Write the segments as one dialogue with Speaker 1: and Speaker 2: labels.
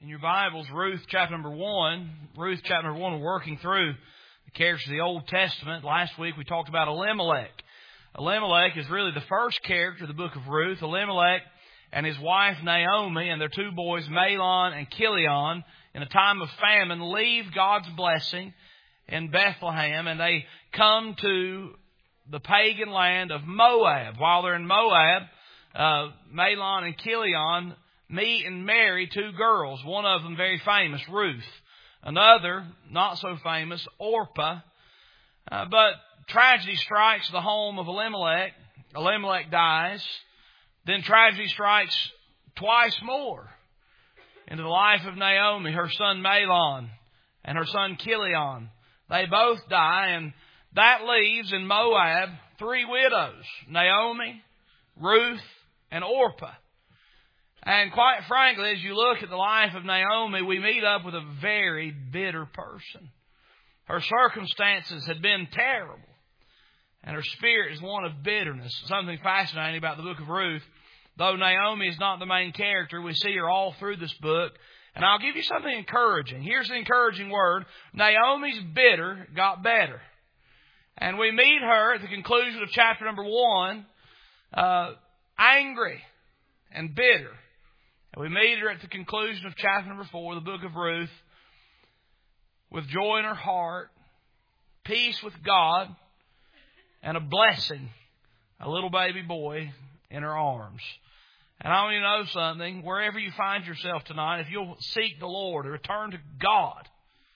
Speaker 1: In your Bibles, Ruth chapter number 1. Ruth chapter number 1, we're working through the characters of the Old Testament. Last week we talked about Elimelech. Elimelech is really the first character of the book of Ruth. Elimelech and his wife Naomi and their two boys Mahlon and Chilion, in a time of famine, leave God's blessing in Bethlehem and they come to the pagan land of Moab. While they're in Moab, Mahlon and Chilion meet and marry two girls. One of them very famous, Ruth. Another, not so famous, Orpah. But tragedy strikes the home of Elimelech. Elimelech dies. Then tragedy strikes twice more into the life of Naomi, her son Mahlon, and her son Chilion. They both die, and that leaves in Moab three widows, Naomi, Ruth, and Orpah. And quite frankly, as you look at the life of Naomi, we meet up with a very bitter person. Her circumstances had been terrible, and her spirit is one of bitterness. Something fascinating about the book of Ruth. Though Naomi is not the main character, we see her all through this book. And I'll give you something encouraging. Here's the encouraging word. Naomi's bitter got better. And we meet her at the conclusion of chapter number 1, angry and bitter. And we meet her at the conclusion of chapter number 4, the book of Ruth, with joy in her heart, peace with God, and a blessing, a little baby boy in her arms. And I want you to know something. Wherever you find yourself tonight, if you'll seek the Lord and return to God,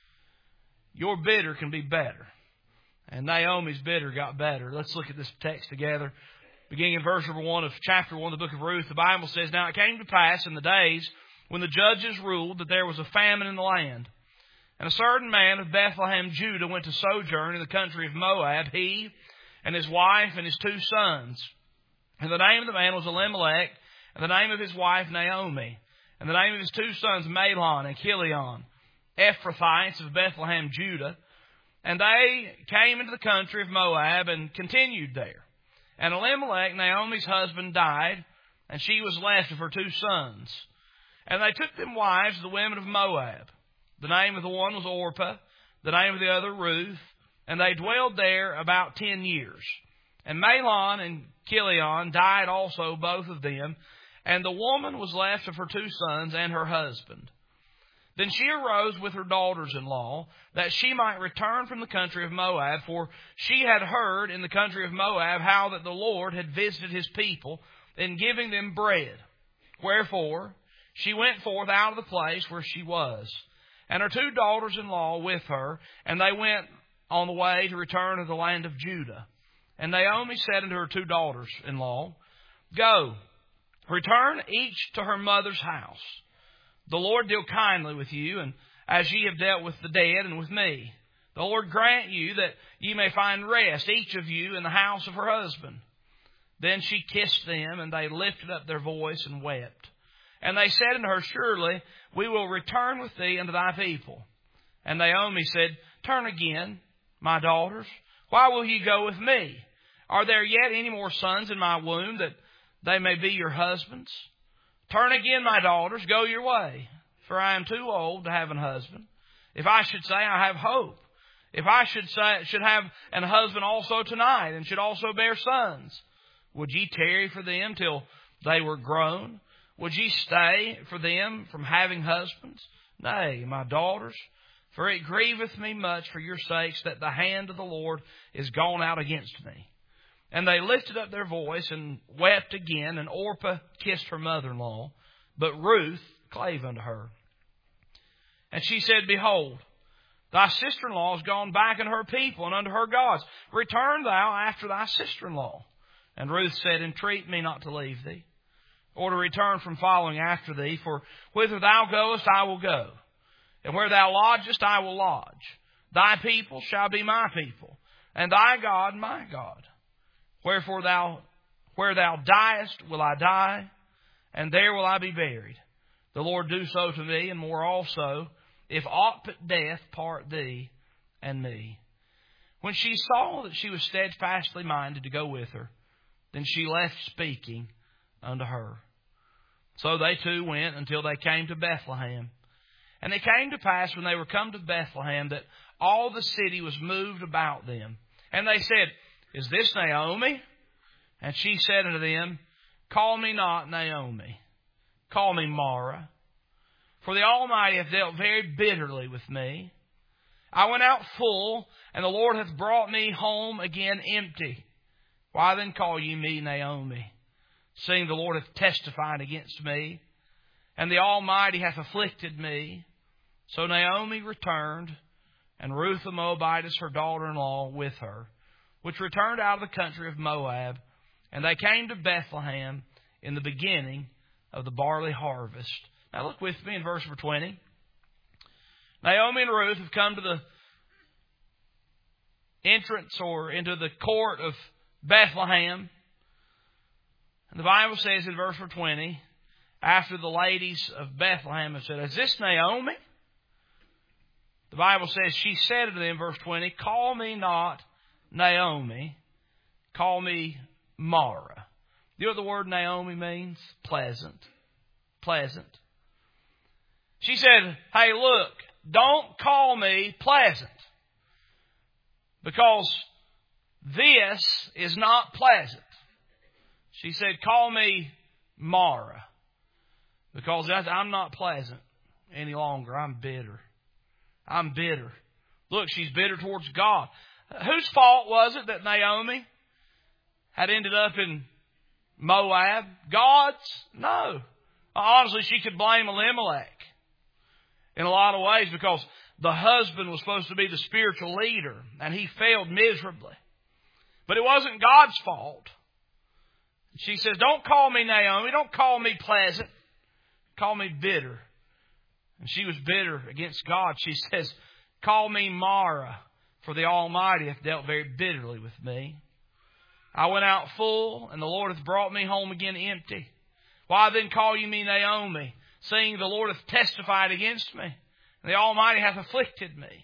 Speaker 1: your bitter can be better. And Naomi's bitter got better. Let's look at this text together. Beginning in verse number 1 of chapter 1 of the book of Ruth, the Bible says, "Now it came to pass in the days when the judges ruled that there was a famine in the land. And a certain man of Bethlehem, Judah, went to sojourn in the country of Moab, he and his wife and his two sons. And the name of the man was Elimelech, and the name of his wife Naomi, and the name of his two sons Mahlon and Chilion, Ephrathites of Bethlehem, Judah. And they came into the country of Moab and continued there. And Elimelech, Naomi's husband, died, and she was left of her two sons. And they took them wives, the women of Moab. The name of the one was Orpah, the name of the other Ruth, and they dwelled there about 10 years. And Mahlon and Chilion died also, both of them, and the woman was left of her two sons and her husband. Then she arose with her daughters-in-law, that she might return from the country of Moab, for she had heard in the country of Moab how that the Lord had visited his people in giving them bread. Wherefore she went forth out of the place where she was, and her two daughters-in-law with her, and they went on the way to return to the land of Judah. And Naomi said unto her two daughters-in-law, Go, return each to her mother's house. The Lord deal kindly with you, and as ye have dealt with the dead and with me. The Lord grant you that ye may find rest, each of you, in the house of her husband. Then she kissed them, and they lifted up their voice and wept. And they said unto her, Surely we will return with thee unto thy people. And Naomi said, Turn again, my daughters. Why will ye go with me? Are there yet any more sons in my womb, that they may be your husbands? Turn again, my daughters, go your way, for I am too old to have an husband. If I should say I have hope, if I should have an husband also tonight, and should also bear sons, would ye tarry for them till they were grown? Would ye stay for them from having husbands? Nay, my daughters, for it grieveth me much for your sakes that the hand of the Lord is gone out against me. And they lifted up their voice and wept again, and Orpah kissed her mother-in-law, but Ruth clave unto her. And she said, Behold, thy sister-in-law is gone back unto her people and unto her gods. Return thou after thy sister-in-law. And Ruth said, Entreat me not to leave thee, or to return from following after thee, for whither thou goest I will go, and where thou lodgest I will lodge. Thy people shall be my people, and thy God my God. Wherefore where thou diest will I die, and there will I be buried. The Lord do so to me, and more also, if aught but death part thee and me. When she saw that she was steadfastly minded to go with her, then she left speaking unto her. So they two went until they came to Bethlehem. And it came to pass when they were come to Bethlehem that all the city was moved about them. And they said, Is this Naomi? And she said unto them, Call me not Naomi, call me Mara. For the Almighty hath dealt very bitterly with me. I went out full, and the Lord hath brought me home again empty. Why then call ye me Naomi, seeing the Lord hath testified against me, and the Almighty hath afflicted me? So Naomi returned, and Ruth the Moabitess, her daughter-in-law, with her, which returned out of the country of Moab. And they came to Bethlehem in the beginning of the barley harvest. Now look with me in verse number 20. Naomi and Ruth have come to the entrance or into the court of Bethlehem. And the Bible says in verse number 20, after the ladies of Bethlehem have said, Is this Naomi? The Bible says, she said to them, verse 20, Call me not Naomi, call me Mara. You know what the word Naomi means? Pleasant. Pleasant. She said, Hey, look, don't call me pleasant, because this is not pleasant. She said, Call me Mara, because I'm not pleasant any longer. I'm bitter. I'm bitter. Look, she's bitter towards God. Whose fault was it that Naomi had ended up in Moab? God's? No. Honestly, she could blame Elimelech in a lot of ways, because the husband was supposed to be the spiritual leader, and he failed miserably. But it wasn't God's fault. She says, Don't call me Naomi. Don't call me pleasant. Call me bitter. And she was bitter against God. She says, Call me Mara, for the Almighty hath dealt very bitterly with me. I went out full, and the Lord hath brought me home again empty. Why then call you me Naomi, seeing the Lord hath testified against me, and the Almighty hath afflicted me?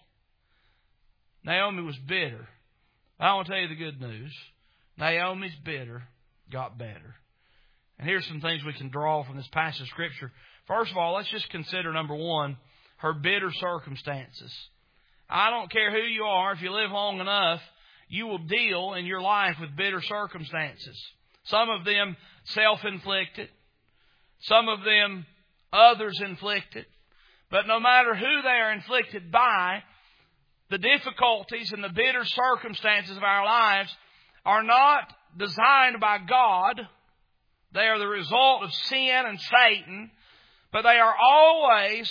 Speaker 1: Naomi was bitter. I want to tell you the good news. Naomi's bitter got better. And here's some things we can draw from this passage of Scripture. First of all, let's just consider, number one, her bitter circumstances. I don't care who you are, if you live long enough, you will deal in your life with bitter circumstances. Some of them self-inflicted. Some of them others inflicted. But no matter who they are inflicted by, the difficulties and the bitter circumstances of our lives are not designed by God. They are the result of sin and Satan. But they are always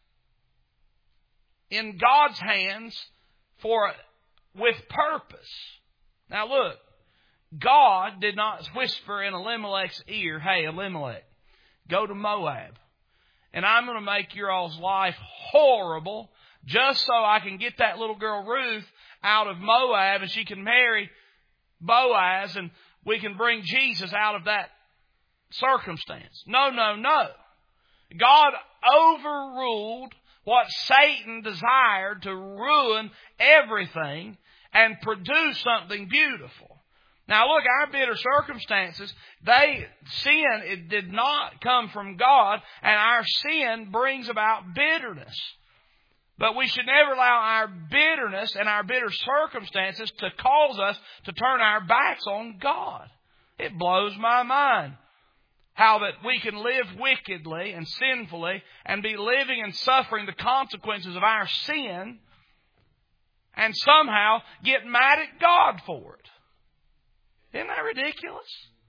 Speaker 1: in God's hands with purpose. Now look, God did not whisper in Elimelech's ear, Hey, Elimelech, go to Moab, and I'm going to make your all's life horrible just so I can get that little girl Ruth out of Moab and she can marry Boaz and we can bring Jesus out of that circumstance. No, no, no. God overruled what Satan desired to ruin everything and produce something beautiful. Now look, our bitter circumstances, it did not come from God, and our sin brings about bitterness. But we should never allow our bitterness and our bitter circumstances to cause us to turn our backs on God. It blows my mind how that we can live wickedly and sinfully and be living and suffering the consequences of our sin and somehow get mad at God for it. Isn't that ridiculous?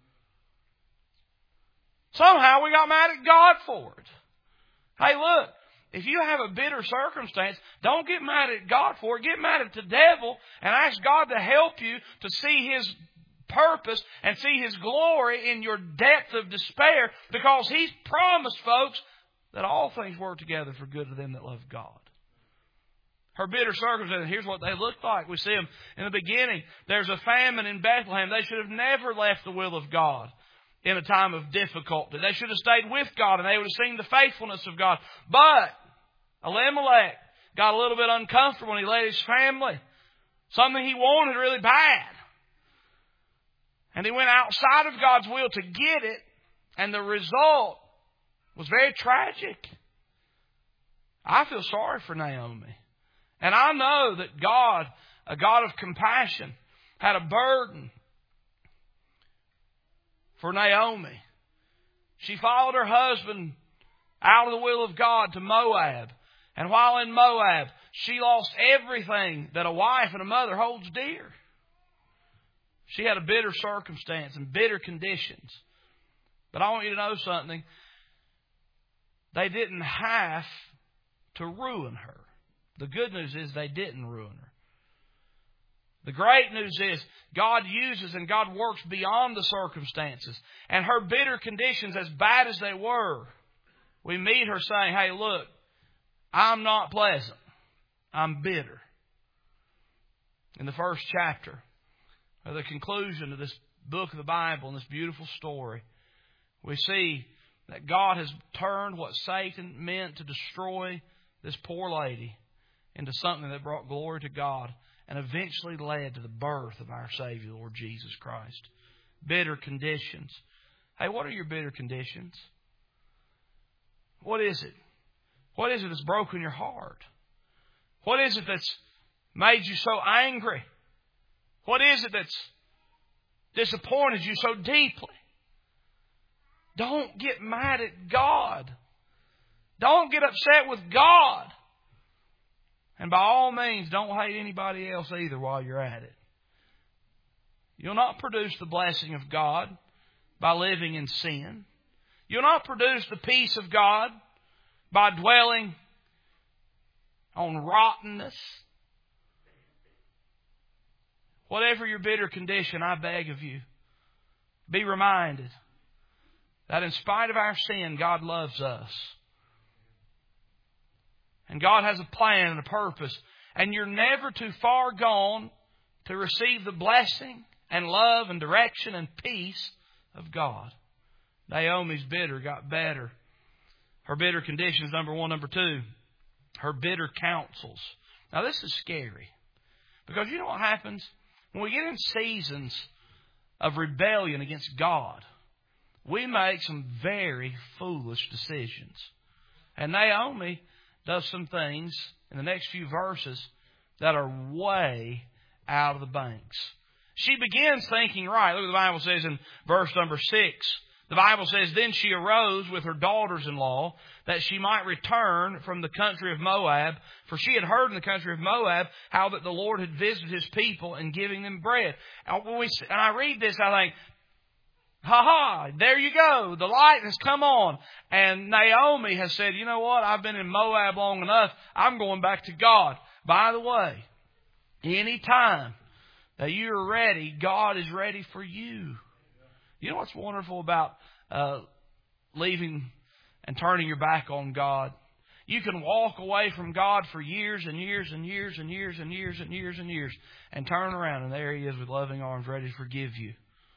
Speaker 1: Somehow we got mad at God for it. Hey, look, if you have a bitter circumstance, don't get mad at God for it. Get mad at the devil and ask God to help you to see His purpose and see His glory in your depth of despair, because He's promised, folks, that all things work together for good to them that love God. Her bitter circumstances, here's what they looked like. We see them in the beginning. There's a famine in Bethlehem. They should have never left the will of God in a time of difficulty. They should have stayed with God and they would have seen the faithfulness of God. But Elimelech got a little bit uncomfortable when he led his family. Something he wanted really bad. And he went outside of God's will to get it. And the result was very tragic. I feel sorry for Naomi. And I know that God, a God of compassion, had a burden for Naomi. She followed her husband out of the will of God to Moab. And while in Moab, she lost everything that a wife and a mother holds dear. She had a bitter circumstance and bitter conditions. But I want you to know something. They didn't have to ruin her. The good news is they didn't ruin her. The great news is God uses and God works beyond the circumstances. And her bitter conditions, as bad as they were, we meet her saying, hey, look, I'm not pleasant. I'm bitter. In the first chapter, or the conclusion of this book of the Bible and this beautiful story, we see that God has turned what Satan meant to destroy this poor lady into something that brought glory to God and eventually led to the birth of our Savior, Lord Jesus Christ. Bitter conditions. Hey, what are your bitter conditions? What is it? What is it that's broken your heart? What is it that's made you so angry? What is it that's disappointed you so deeply? Don't get mad at God. Don't get upset with God. And by all means, don't hate anybody else either while you're at it. You'll not produce the blessing of God by living in sin. You'll not produce the peace of God by dwelling on rottenness. Whatever your bitter condition, I beg of you, be reminded that in spite of our sin, God loves us. And God has a plan and a purpose. And you're never too far gone to receive the blessing and love and direction and peace of God. Naomi's bitter got better. Her bitter conditions, number one. Number two, her bitter counsels. Now this is scary. Because you know what happens? When we get in seasons of rebellion against God, we make some very foolish decisions. And Naomi does some things in the next few verses that are way out of the banks. She begins thinking right. Look what the Bible says in verse number 6. The Bible says, then she arose with her daughters-in-law that she might return from the country of Moab. For she had heard in the country of Moab how that the Lord had visited His people in giving them bread. And I read this, I think, ha, there you go. The light has come on. And Naomi has said, you know what? I've been in Moab long enough. I'm going back to God. By the way, any time that you're ready, God is ready for you. You know what's wonderful about leaving and turning your back on God? You can walk away from God for years and years and years and years and years and years and years and turn around and there He is with loving arms ready to forgive you.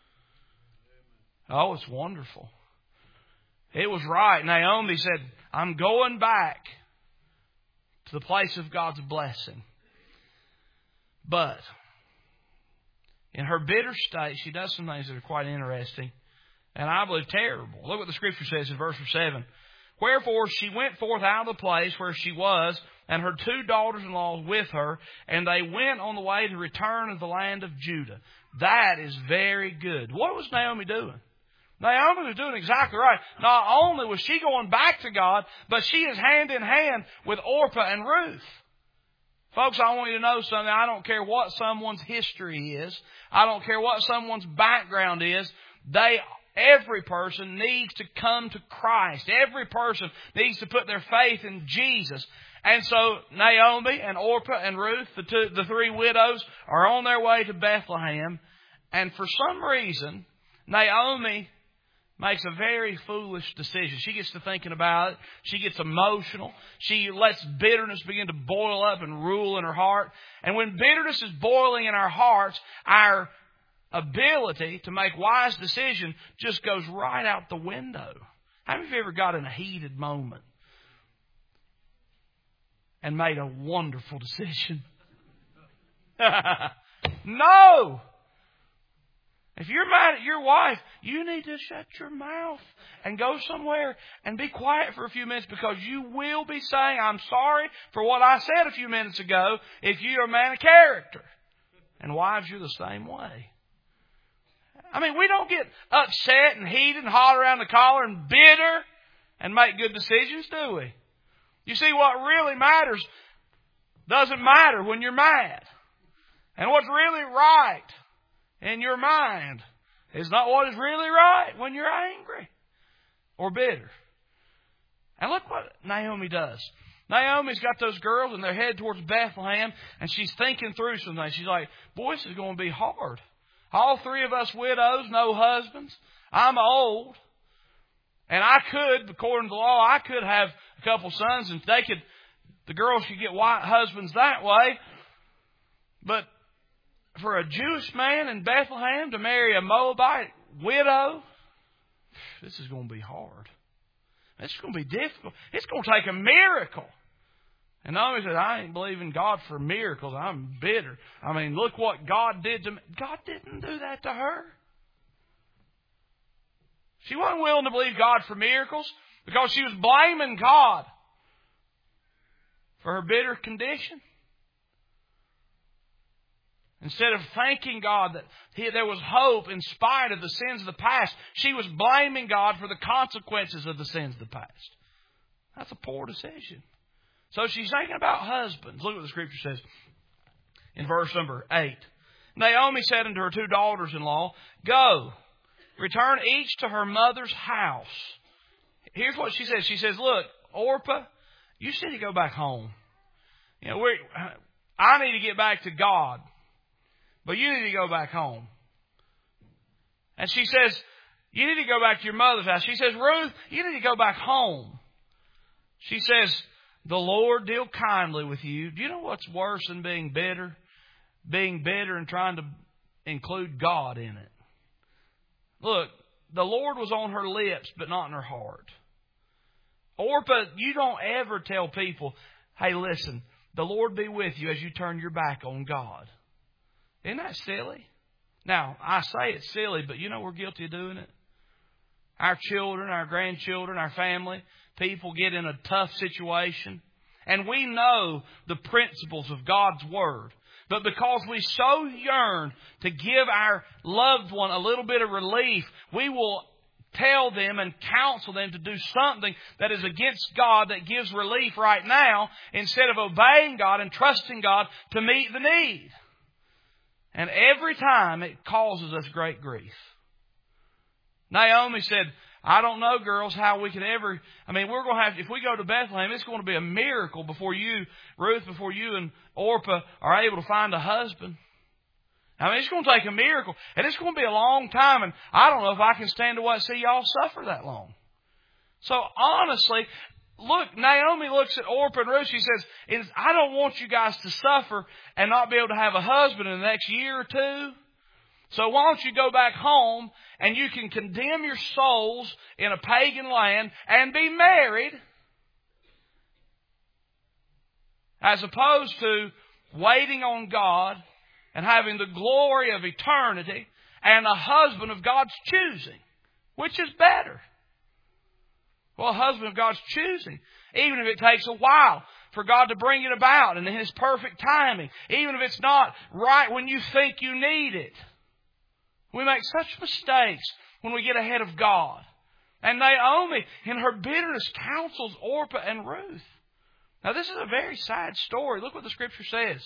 Speaker 1: Oh, it's wonderful. It was right. Naomi said, I'm going back to the place of God's blessing. But in her bitter state, she does some things that are quite interesting and I believe terrible. Look what the Scripture says in verse 7. Wherefore she went forth out of the place where she was, and her two daughters-in-law with her, and they went on the way to return to the land of Judah. That is very good. What was Naomi doing? Naomi was doing exactly right. Not only was she going back to God, but she is hand in hand with Orpah and Ruth. Folks, I want you to know something. I don't care what someone's history is. I don't care what someone's background is. Every person needs to come to Christ. Every person needs to put their faith in Jesus. And so Naomi and Orpah and Ruth, the three widows, are on their way to Bethlehem. And for some reason, Naomi makes a very foolish decision. She gets to thinking about it. She gets emotional. She lets bitterness begin to boil up and rule in her heart. And when bitterness is boiling in our hearts, our ability to make wise decisions just goes right out the window. How many of you ever got in a heated moment and made a wonderful decision? No! If you're mad at your wife, you need to shut your mouth and go somewhere and be quiet for a few minutes, because you will be saying, I'm sorry for what I said a few minutes ago, if you're a man of character. And wives, you're the same way. I mean, we don't get upset and heated and hot around the collar and bitter and make good decisions, do we? You see, what really matters doesn't matter when you're mad. And what's really right in your mind is not what is really right when you're angry or bitter. And look what Naomi does. Naomi's got those girls and they're headed towards Bethlehem, and she's thinking through some things. She's like, boy, this is going to be hard. All three of us widows, no husbands. I'm old. And I could, according to the law, I could have a couple sons, and the girls could get white husbands that way. But for a Jewish man in Bethlehem to marry a Moabite widow, this is going to be hard. It's going to be difficult. It's going to take a miracle. And Naomi said, I ain't believing God for miracles. I'm bitter. I mean, look what God did to me. God didn't do that to her. She wasn't willing to believe God for miracles because she was blaming God for her bitter condition. Instead of thanking God that there was hope in spite of the sins of the past, she was blaming God for the consequences of the sins of the past. That's a poor decision. So she's thinking about husbands. Look what the Scripture says in verse number 8. Naomi said unto her two daughters-in-law, Go, return each to her mother's house. Here's what she says. She says, look, Orpah, you need to go back home. You know, I need to get back to God, but you need to go back home. And she says, you need to go back to your mother's house. She says, Ruth, you need to go back home. She says, the Lord deal kindly with you. Do you know what's worse than being bitter? Being bitter and trying to include God in it. Look, the Lord was on her lips, but not in her heart. Orpah, you don't ever tell people, hey, listen, the Lord be with you as you turn your back on God. Isn't that silly? Now, I say it's silly, but you know we're guilty of doing it. Our children, our grandchildren, our family, people get in a tough situation, and we know the principles of God's Word. But because we so yearn to give our loved one a little bit of relief, we will tell them and counsel them to do something that is against God that gives relief right now, instead of obeying God and trusting God to meet the need. And every time it causes us great grief. Naomi said, I don't know, girls, how we could ever... we're going to have... If we go to Bethlehem, it's going to be a miracle before you, Ruth, before you and Orpah are able to find a husband. It's going to take a miracle. And it's going to be a long time. And I don't know if I can stand to see y'all suffer that long. So honestly, look, Naomi looks at Orpah and Ruth. She says, I don't want you guys to suffer and not be able to have a husband in the next year or two. So why don't you go back home and you can condemn your souls in a pagan land and be married, as opposed to waiting on God and having the glory of eternity and a husband of God's choosing. Which is better? Well, a husband of God's choosing, even if it takes a while for God to bring it about and in His perfect timing, even if it's not right when you think you need it. We make such mistakes when we get ahead of God. And Naomi, in her bitterness, counsels Orpah and Ruth. Now, this is a very sad story. Look what the Scripture says.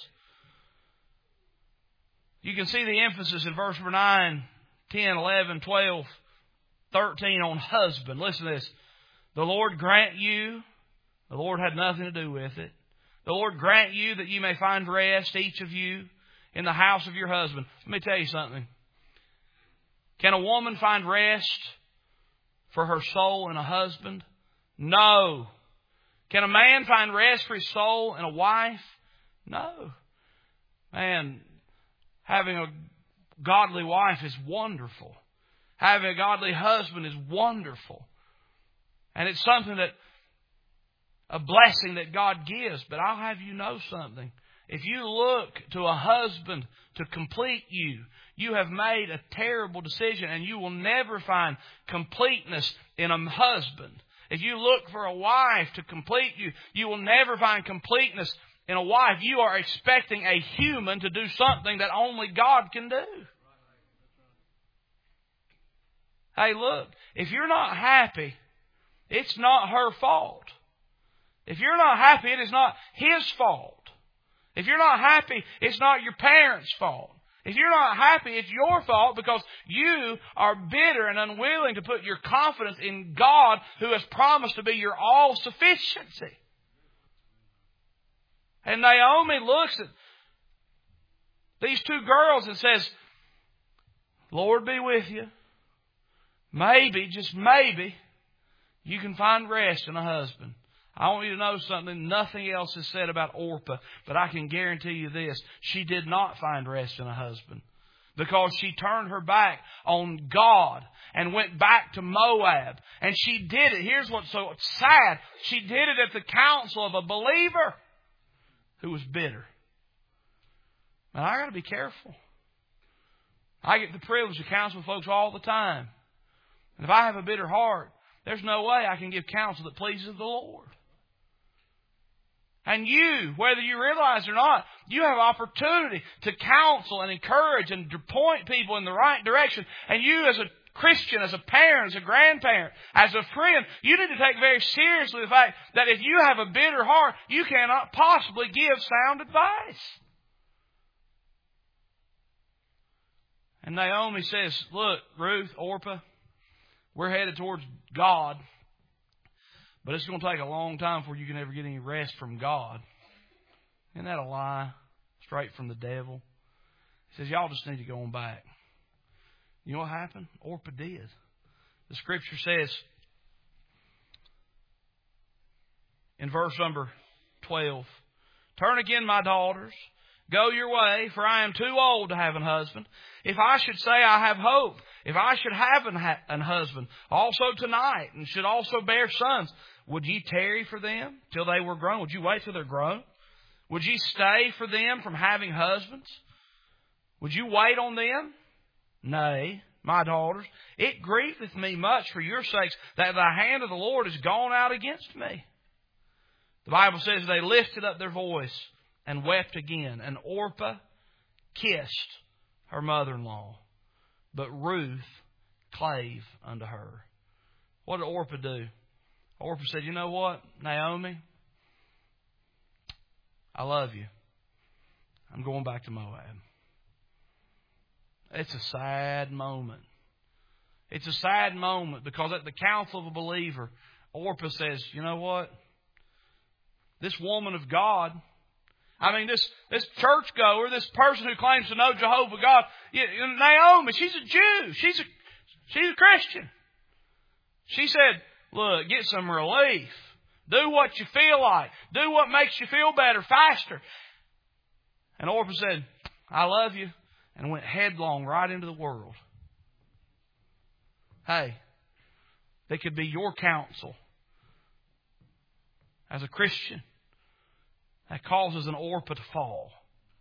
Speaker 1: You can see the emphasis in verse 9, 10, 11, 12, 13 on husband. Listen to this. The Lord grant you, the Lord had nothing to do with it. The Lord grant you that you may find rest, each of you, in the house of your husband. Let me tell you something. Can a woman find rest for her soul in a husband? No. Can a man find rest for his soul in a wife? No. Man, having a godly wife is wonderful. Having a godly husband is wonderful. And it's something a blessing that God gives. But I'll have you know something. if you look to a husband to complete you, you have made a terrible decision, and you will never find completeness in a husband. If you look for a wife to complete you, you will never find completeness in a wife. You are expecting a human to do something that only God can do. Hey, look, if you're not happy, it's not her fault. If you're not happy, it is not his fault. If you're not happy, it's not your parents' fault. If you're not happy, it's your fault because you are bitter and unwilling to put your confidence in God, who has promised to be your all-sufficiency. And Naomi looks at these two girls and says, Lord be with you. Maybe, just maybe, you can find rest in a husband. I want you to know something. Nothing else is said about Orpah, but I can guarantee you this. She did not find rest in a husband because she turned her back on God and went back to Moab. And she did it. Here's what's so sad. She did it at the counsel of a believer who was bitter. And I got to be careful. I get the privilege to counsel folks all the time. And if I have a bitter heart, there's no way I can give counsel that pleases the Lord. And you, whether you realize it or not, you have opportunity to counsel and encourage and to point people in the right direction. And you as a Christian, as a parent, as a grandparent, as a friend, you need to take very seriously the fact that if you have a bitter heart, you cannot possibly give sound advice. And Naomi says, look, Ruth, Orpah, we're headed towards God. But it's going to take a long time before you can ever get any rest from God. Isn't that a lie? Straight from the devil. He says, y'all just need to go on back. You know what happened? Orpah did. The Scripture says in verse number 12, turn again, my daughters. Go your way, for I am too old to have an husband. If I should say I have hope, if I should have an husband also tonight, and should also bear sons, would ye tarry for them till they were grown? Would you wait till they're grown? Would ye stay for them from having husbands? Would you wait on them? Nay, my daughters, it grieveth me much for your sakes that the hand of the Lord is gone out against me. The Bible says they lifted up their voice and wept again. And Orpah kissed her mother-in-law, but Ruth clave unto her. What did Orpah do? Orpah said, you know what, Naomi? I love you. I'm going back to Moab. It's a sad moment. It's a sad moment because at the counsel of a believer, Orpah says, you know what? This woman of God, I mean, this churchgoer, this person who claims to know Jehovah God, Naomi, she's a Jew. She's a Christian. She said, look, get some relief. Do what you feel like. Do what makes you feel better, faster. And Orpah said, I love you, and went headlong right into the world. Hey, they could be your counsel as a Christian that causes an Orpah to fall.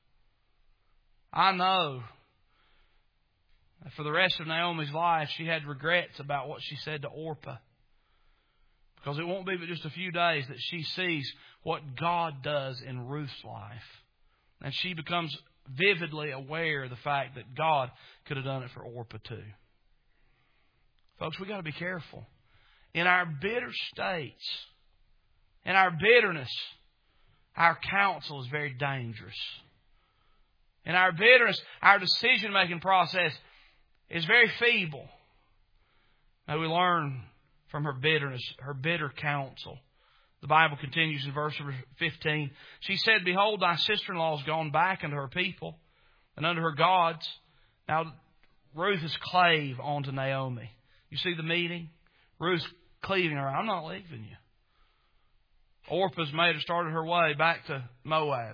Speaker 1: I know that for the rest of Naomi's life, she had regrets about what she said to Orpah. Because it won't be but just a few days that she sees what God does in Ruth's life. And she becomes vividly aware of the fact that God could have done it for Orpah too. Folks, we've got to be careful. In our bitter states, in our bitterness, our counsel is very dangerous. In our bitterness, our decision-making process is very feeble. Now we learn from her bitterness, her bitter counsel. The Bible continues in verse 15. She said, behold, thy sister-in-law is gone back unto her people and unto her gods. Now Ruth is clave onto Naomi. You see the meeting? Ruth's cleaving her. I'm not leaving you. Orpah's made her started her way back to Moab.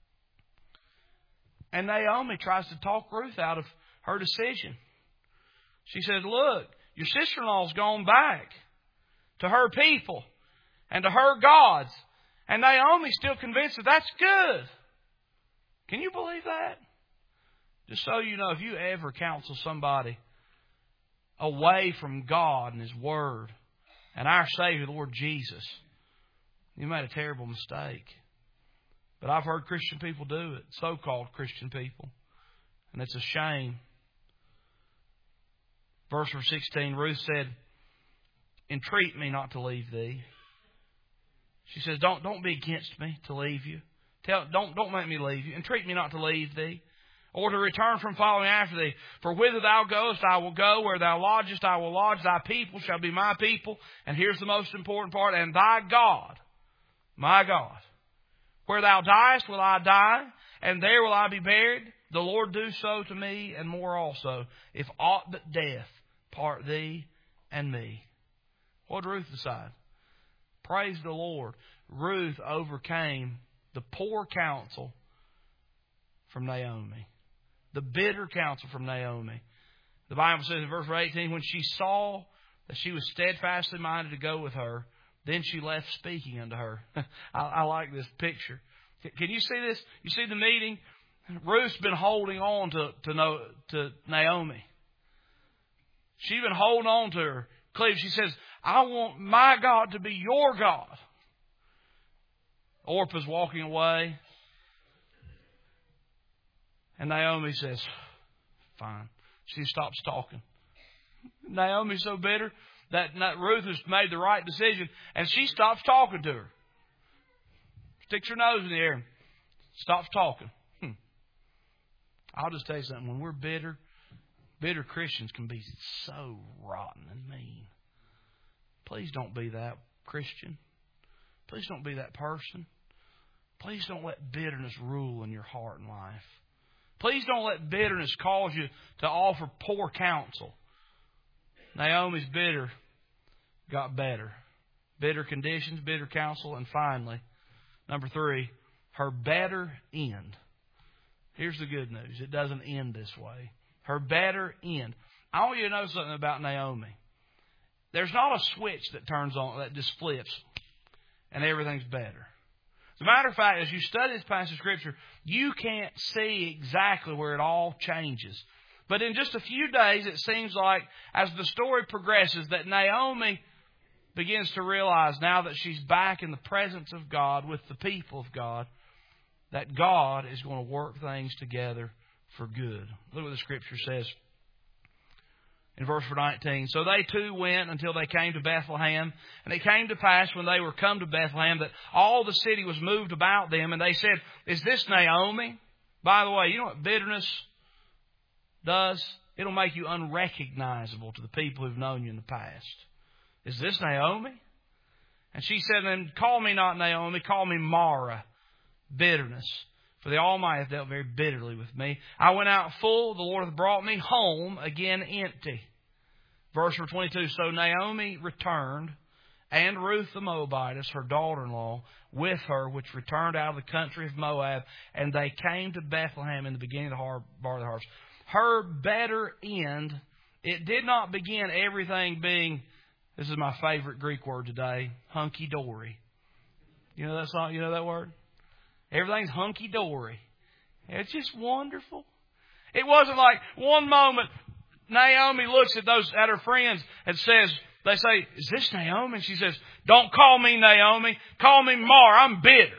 Speaker 1: And Naomi tries to talk Ruth out of her decision. She said, look, your sister-in-law's gone back to her people and to her gods. And Naomi's still convinced that that's good. Can you believe that? Just so you know, if you ever counsel somebody away from God and His Word and our Savior, the Lord Jesus, you made a terrible mistake. But I've heard Christian people do it, so-called Christian people, and it's a shame. Verse 16, Ruth said, entreat me not to leave thee. She says, don't be against me to leave you. Don't make me leave you. Entreat me not to leave thee, or to return from following after thee. For whither thou goest, I will go. Where thou lodgest, I will lodge. Thy people shall be my people. And here's the most important part. And thy God, my God, where thou diest will I die, and there will I be buried. The Lord do so to me, and more also, if aught but death part thee and me. What did Ruth decide? Praise the Lord. Ruth overcame the poor counsel from Naomi. The bitter counsel from Naomi. The Bible says in verse 18, when she saw that she was steadfastly minded to go with her, then she left speaking unto her. I like this picture. Can you see this? You see the meeting? Ruth's been holding on to Naomi. She's been holding on to her. Cleve, she says, I want my God to be your God. Orpah's walking away. And Naomi says, fine. She stops talking. Naomi's so bitter that Ruth has made the right decision, and she stops talking to her. Sticks her nose in the air and stops talking. I'll just tell you something. When we're bitter Christians can be so rotten and mean. Please don't be that Christian. Please don't be that person. Please don't let bitterness rule in your heart and life. Please don't let bitterness cause you to offer poor counsel. Naomi's bitter got better. Bitter conditions, bitter counsel, and finally, number 3, her better end. Here's the good news. It doesn't end this way. Her better end. I want you to know something about Naomi. There's not a switch that turns on, that just flips, and everything's better. As a matter of fact, as you study this passage of Scripture, you can't see exactly where it all changes. But in just a few days, it seems like, as the story progresses, that Naomi begins to realize, now that she's back in the presence of God, with the people of God, that God is going to work things together for good. Look what the Scripture says in verse 19. So they too went until they came to Bethlehem. And it came to pass when they were come to Bethlehem that all the city was moved about them. And they said, is this Naomi? By the way, you know what bitterness does? It'll make you unrecognizable to the people who've known you in the past. Is this Naomi? And she said, then call me not Naomi, call me Mara. Bitterness. For the Almighty hath dealt very bitterly with me. I went out full, the Lord hath brought me home again empty. Verse 22, so Naomi returned, and Ruth the Moabitess, her daughter-in-law, with her, which returned out of the country of Moab, and they came to Bethlehem in the beginning of the bar of the harvest. Her better end, it did not begin everything being, this is my favorite Greek word today, hunky-dory. You know that song? You know that word? Everything's hunky-dory. It's just wonderful. It wasn't like one moment Naomi looks at her friends and says, they say, is this Naomi? And she says, don't call me Naomi. Call me Mara. I'm bitter.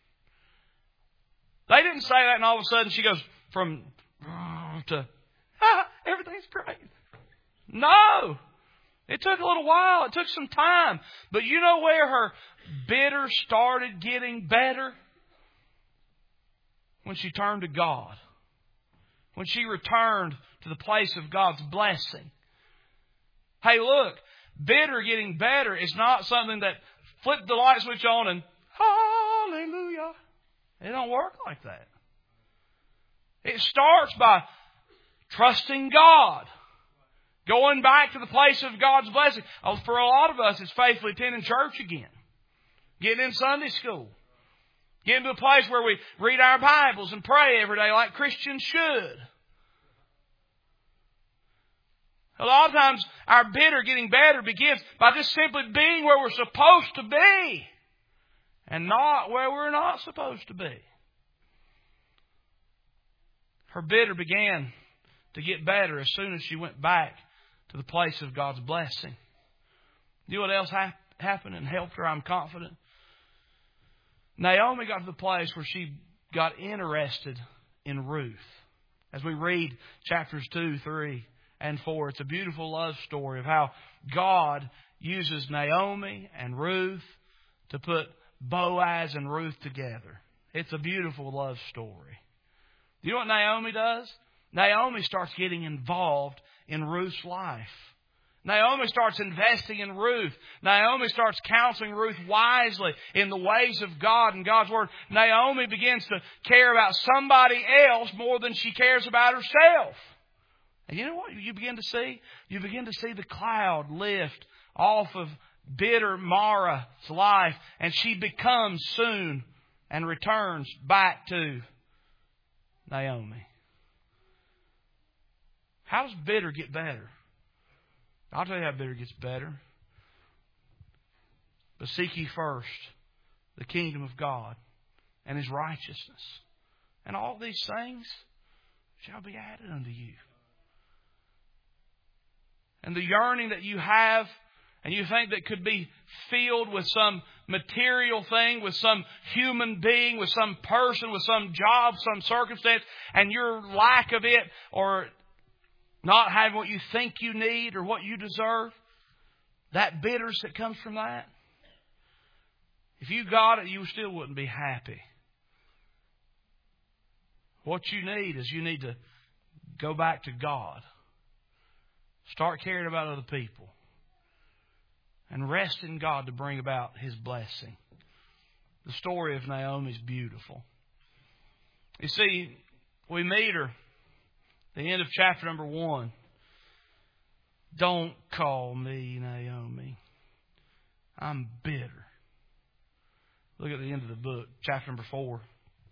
Speaker 1: They didn't say that and all of a sudden she goes from to, everything's great. No. It took a little while. It took some time. But you know where her bitter started getting better? When she turned to God. When she returned to the place of God's blessing. Hey, look, bitter getting better is not something that flip the light switch on and hallelujah. It don't work like that. It starts by trusting God. Going back to the place of God's blessing. For a lot of us, it's faithfully attending church again. Getting in Sunday school. Getting to a place where we read our Bibles and pray every day like Christians should. A lot of times our getting better begins by just simply being where we're supposed to be and not where we're not supposed to be. her bitter began to get better as soon as she went back to the place of God's blessing. You know what else happened and helped her, I'm confident? Naomi got to the place where she got interested in Ruth. As we read chapters 2, 3, and 4, it's a beautiful love story of how God uses Naomi and Ruth to put Boaz and Ruth together. It's a beautiful love story. Do you know what Naomi does? Naomi starts getting involved in Ruth's life. Naomi starts investing in Ruth. Naomi starts counseling Ruth wisely in the ways of God and God's Word. Naomi begins to care about somebody else more than she cares about herself. And you know what you begin to see? You begin to see the cloud lift off of bitter Mara's life, and she becomes soon and returns back to Naomi. How does bitter get better? I'll tell you how bitter gets better. But seek ye first the kingdom of God and His righteousness, and all these things shall be added unto you. And the yearning that you have, and you think that could be filled with some material thing, with some human being, with some person, with some job, some circumstance, and your lack of it, or not having what you think you need or what you deserve, that bitterness that comes from that, if you got it, you still wouldn't be happy. What you need is you need to go back to God. Start caring about other people. And rest in God to bring about His blessing. The story of Naomi is beautiful. You see, we meet her at the end of chapter number 1. Don't call me Naomi. I'm bitter. Look at the end of the book, chapter number 4.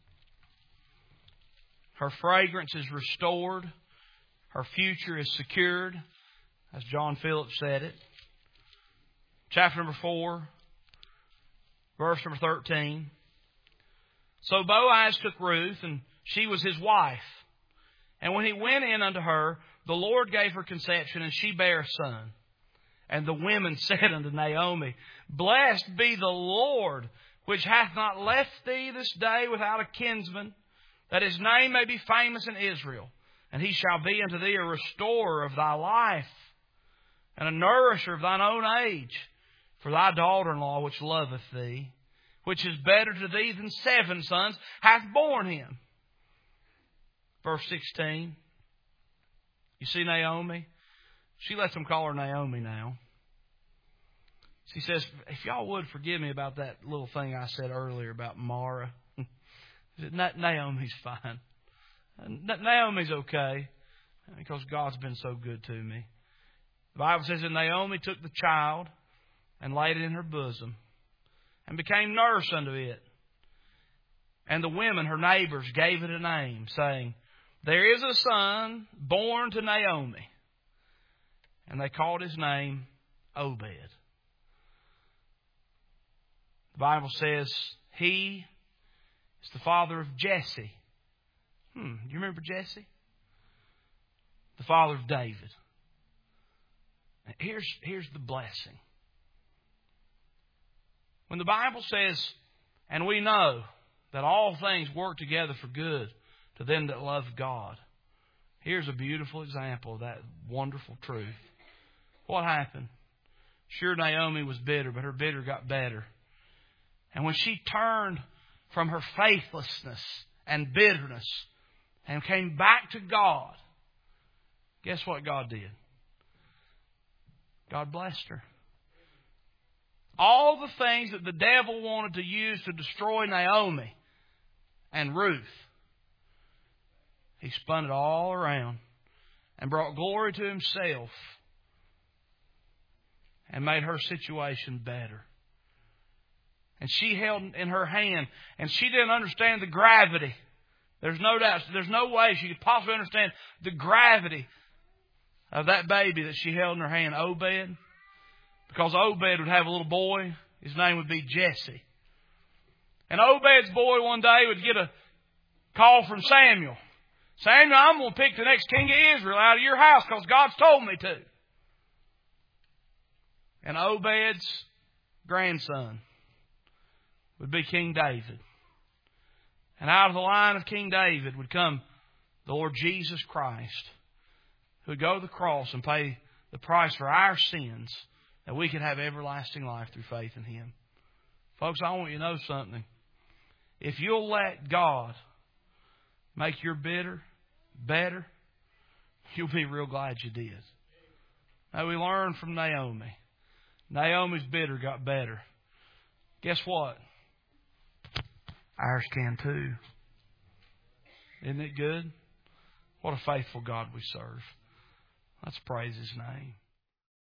Speaker 1: Her fragrance is restored. Her future is secured, as John Phillips said it. Chapter number 4, verse number 13. So Boaz took Ruth, and she was his wife. And when he went in unto her, the Lord gave her conception, and she bare a son. And the women said unto Naomi, Blessed be the Lord, which hath not left thee this day without a kinsman, that His name may be famous in Israel. And He shall be unto thee a restorer of thy life, and a nourisher of thine own age. For thy daughter-in-law, which loveth thee, which is better to thee than 7 sons, hath borne him. Verse 16. You see Naomi? She lets them call her Naomi now. She says, if y'all would forgive me about that little thing I said earlier about Mara. Naomi's fine. Naomi's okay, because God's been so good to me. The Bible says that Naomi took the child and laid it in her bosom, and became nurse unto it. And the women, her neighbors, gave it a name, saying, There is a son born to Naomi. And they called his name Obed. The Bible says he is the father of Jesse. Do you remember Jesse? The father of David. Here's the blessing. When the Bible says, and we know that all things work together for good to them that love God, here's a beautiful example of that wonderful truth. What happened? Sure, Naomi was bitter, but her bitter got better. And when she turned from her faithlessness and bitterness and came back to God, guess what God did? God blessed her. All the things that the devil wanted to use to destroy Naomi and Ruth, he spun it all around and brought glory to himself and made her situation better. And she held in her hand, and she didn't understand the gravity. There's no doubt, there's no way she could possibly understand the gravity of that baby that she held in her hand, Obed. Because Obed would have a little boy. His name would be Jesse. And Obed's boy one day would get a call from Samuel. Samuel, I'm going to pick the next king of Israel out of your house because God's told me to. And Obed's grandson would be King David. And out of the line of King David would come the Lord Jesus Christ, who would go to the cross and pay the price for our sins, that we could have everlasting life through faith in Him. Folks, I want you to know something. If you'll let God make your bitter better, you'll be real glad you did. Now we learned from Naomi. Naomi's bitter got better. Guess what? Ours can too. Isn't it good? What a faithful God we serve. Let's praise His name.